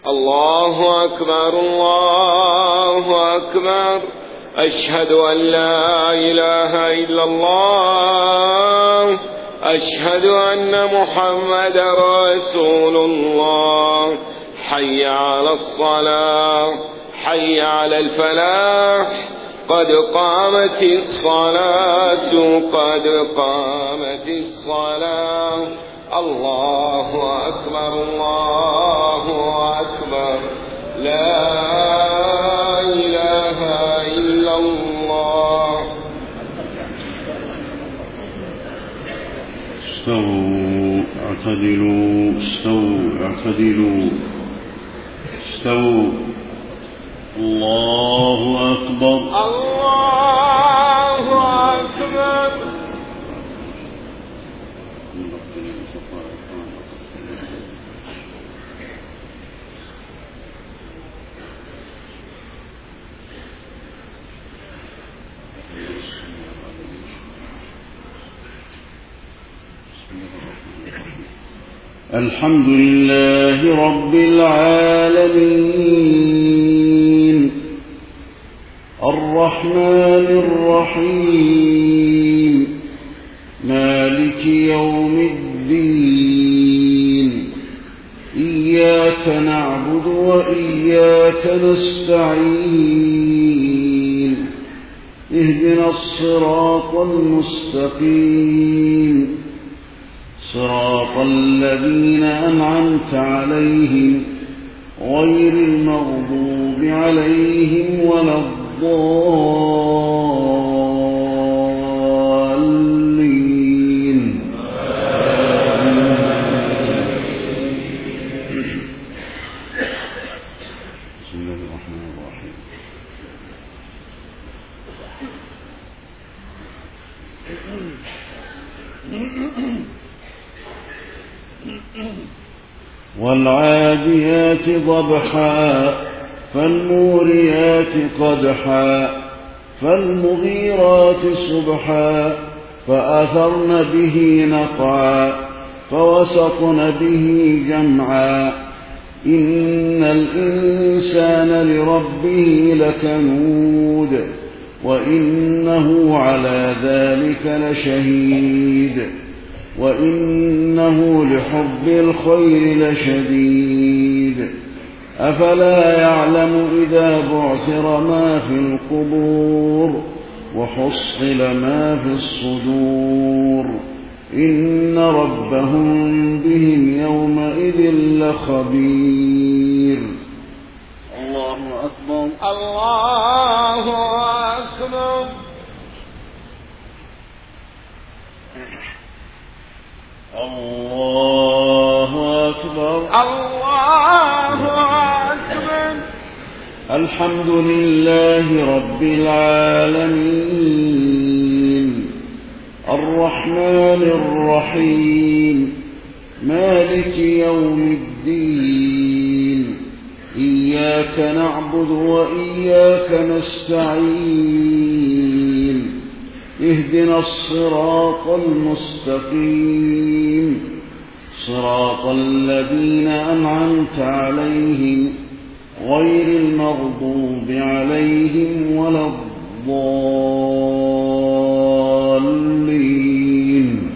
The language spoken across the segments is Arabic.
الله أكبر الله أكبر. أشهد أن لا إله إلا الله. أشهد أن محمد رسول الله. حي على الصلاة حي على الفلاح. قد قامت الصلاة قد قامت الصلاة. الله أكبر الله أكبر. لا إله إلا الله. استووا اعتدلوا استووا اعتدلوا استووا. الله أكبر الله أكبر. الحمد لله رب العالمين الرحمن الرحيم مالك يوم الدين. إياك نعبد وإياك نستعين. اهدنا الصراط المستقيم صراط الذين أنعمت عليهم غير المغضوب عليهم ولا الضالين. بسم الله الرحمن الرحيم. والعاديات ضبحا فالموريات قدحا فالمغيرات صبحا فأثرن به نقعا فوسطن به جمعا. إن الإنسان لربه لكنود وإنه على ذلك لشهيد وإنه لحب الخير لشديد. أفلا يعلم إذا بعثر ما في القبور وحصل ما في الصدور. إن ربهم بهم يومئذ لخبير. الله أكبر الله أكبر. الله أكبر الله أكبر. الحمد لله رب العالمين الرحمن الرحيم مالك يوم الدين. إياك نعبد وإياك نستعين. اهدنا الصراط المستقيم صراط الذين أنعمت عليهم غير المغضوب عليهم ولا الضالين.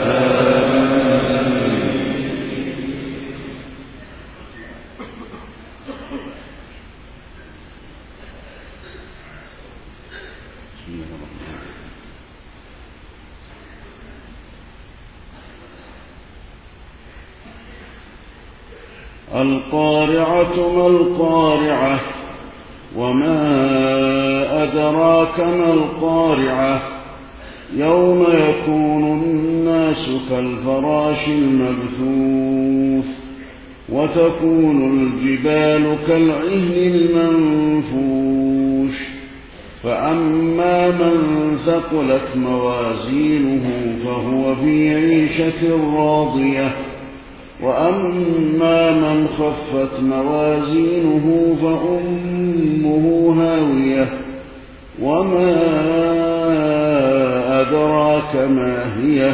القارعة ما القارعة وما أدراك ما القارعة. يوم يكون الناس كالفراش المبثوث وتكون الجبال كالعهن المنفوش. فأما من ثقلت موازينه فهو في عيشة راضية وأما من خفت موازينه فأمه هاوية وما أدراك ما هي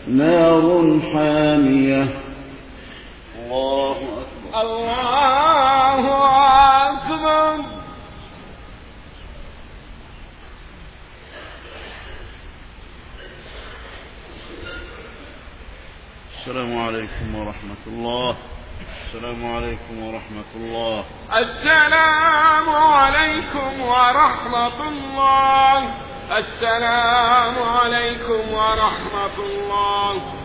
نار حامية. الله أكبر. الله السلام عليكم ورحمة الله. السلام عليكم ورحمة الله. السلام عليكم ورحمة الله. السلام عليكم ورحمة الله.